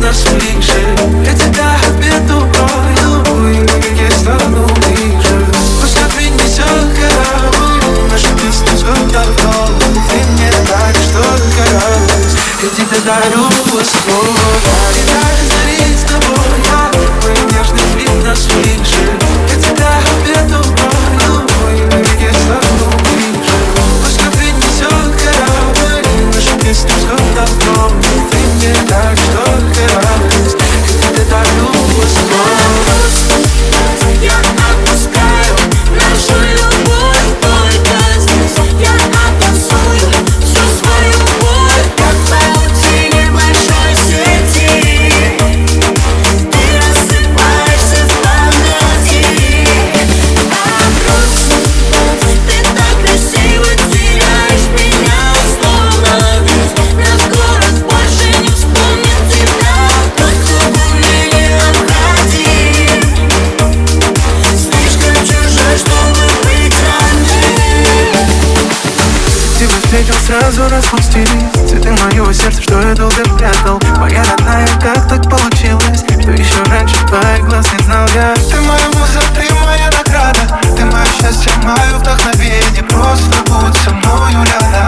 нас ближе. Я тебя обеду пройду, и на веки стану ближе. Пусть отменит все корабль, наша песня сколько вдох. Ты мне даришь только радость, я тебе дарю слово. Я зарить с тобой, твой нежный вид нас ближе. Я тебя обеду пройду, и на веки стану ближе. Пусть отменит все корабль, наша песня сколько вдох. Ты мне даришь только радость, я тебе дарю слово. Я отпускаю нашу любовь только здесь. Я оттанцую всю свою боль, как в паутине большой сети. Ты рассыпаешься в памяти. Ты так красиво теряешь меня, словно весь наш город больше не вспомнит тебя. Только мне не обходи, слишком чужой, чтобы быть родным. Тебя встретил, сразу распустились цветы моего сердца, что я долго прятал. Моя родная, как так получилось, что еще раньше твоих глаз не знал я. Ты моя муза, ты моя награда, ты мое счастье, мое вдохновение. Просто будь со мною рядом.